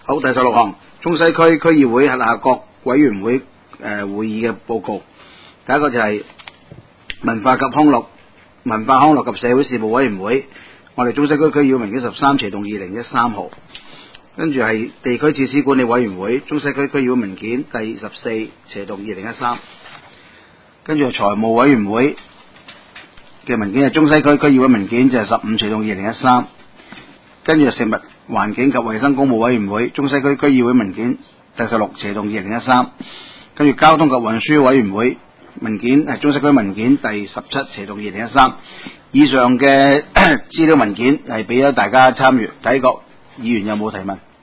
好，第16項，中西區區議會轄下各委員會會議嘅報告。第一個就係文化康樂及社會事務委員會，我哋中西區區議會文件13斜動2013號。跟住係地區設施管理委員會，中西區區議會文件第14斜動2013。跟住係財務委員會嘅文件係中西區區議會文件就係15斜動2013。跟住係食物環境及衛生公務委員會，中西區區議會文件第16斜動2013。跟住交通及運輸委員會文件係中西區文件第17斜動2013。以上嘅資料文件係俾咗大家參閱，睇過議員有冇提問？